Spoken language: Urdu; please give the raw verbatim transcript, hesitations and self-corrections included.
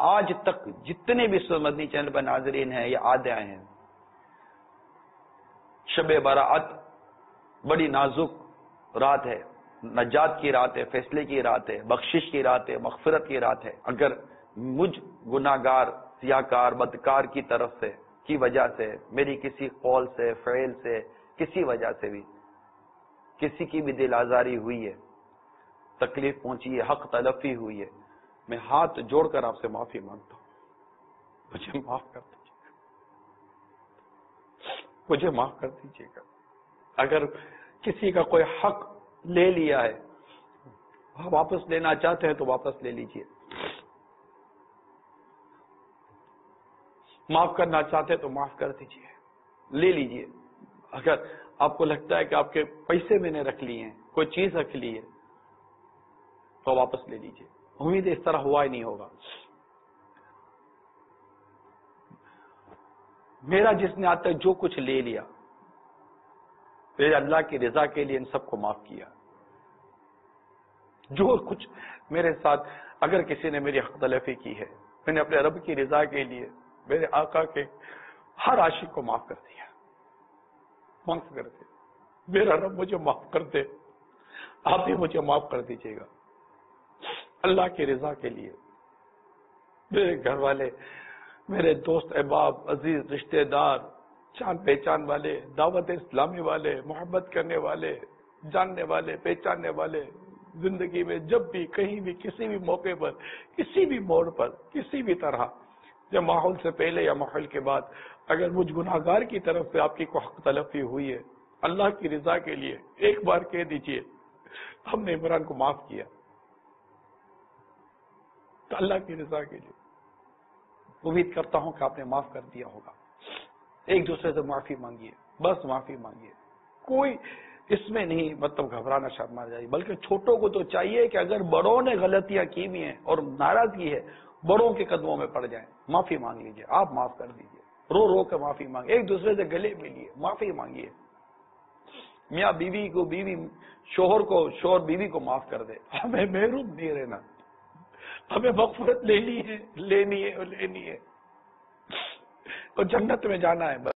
آج تک جتنے بھی مدنی چینل پر ناظرین ہیں یا آدھے آئے ہیں، شب براعت بڑی نازک رات ہے، نجات کی رات ہے، فیصلے کی رات ہے، بخشش کی رات ہے، مغفرت کی رات ہے. اگر مجھ گناہگار سیاکار بدکار کی طرف سے کی وجہ سے، میری کسی قول سے فعل سے کسی وجہ سے بھی کسی کی بھی دل آزاری ہوئی ہے، تکلیف پہنچی ہے، حق تلفی ہوئی ہے، میں ہاتھ جوڑ کر آپ سے معافی مانگتا ہوں. مجھے معاف کر دیجیے گا، مجھے معاف کر دیجیے گا. اگر کسی کا کوئی حق لے لیا ہے، واپس لینا چاہتے ہیں تو واپس لے لیجیے، معاف کرنا چاہتے ہیں تو معاف کر دیجیے، لے لیجیے. اگر آپ کو لگتا ہے کہ آپ کے پیسے میں نے رکھ لیے ہیں، کوئی چیز رکھ لی ہے، تو واپس لے لیجیے. امید اس طرح ہوا ہی نہیں ہوگا. میرا جس نے آج تک جو کچھ لے لیا، میرے اللہ کی رضا کے لیے ان سب کو معاف کیا. جو کچھ میرے ساتھ اگر کسی نے میری حق تلفی کی ہے، میں نے اپنے رب کی رضا کے لیے میرے آقا کے ہر عاشق کو معاف کر دیا. معاف کر دے میرا رب، مجھے معاف کر دے. آپ بھی مجھے معاف کر دیجیے گا اللہ کی رضا کے لیے. میرے گھر والے، میرے دوست احباب، عزیز رشتہ دار، جان پہچان والے، دعوت اسلامی والے، محبت کرنے والے، جاننے والے، پہچاننے والے، زندگی میں جب بھی کہیں بھی کسی بھی موقع پر کسی بھی موڑ پر کسی بھی طرح، یا ماحول سے پہلے یا ماحول کے بعد، اگر مجھ گناہگار کی طرف سے آپ کی کوئی حق تلفی ہوئی ہے، اللہ کی رضا کے لیے ایک بار کہہ دیجئے ہم نے عمران کو معاف کیا. تو اللہ کی رضا کے لیے امید کرتا ہوں کہ آپ نے معاف کر دیا ہوگا. ایک دوسرے سے معافی مانگیے، بس معافی مانگیے. کوئی اس میں نہیں مطلب گھبرانا شرما جائے، بلکہ چھوٹوں کو تو چاہیے کہ اگر بڑوں نے غلطیاں کی بھی ہیں اور ناراضگی ہے، بڑوں کے قدموں میں پڑ جائیں، معافی مانگ لیجیے. آپ معاف کر دیجیے، رو رو کے معافی مانگے، ایک دوسرے سے گلے ملیے، معافی مانگیے. میاں بیوی کو، بیوی شوہر کو، شوہر بیوی کو معاف کر دے. ہمیں محروم نہیں رہنا، ہمیں مغفرت لینی ہے، لینی ہے اور لینی ہے، اور جنت میں جانا ہے.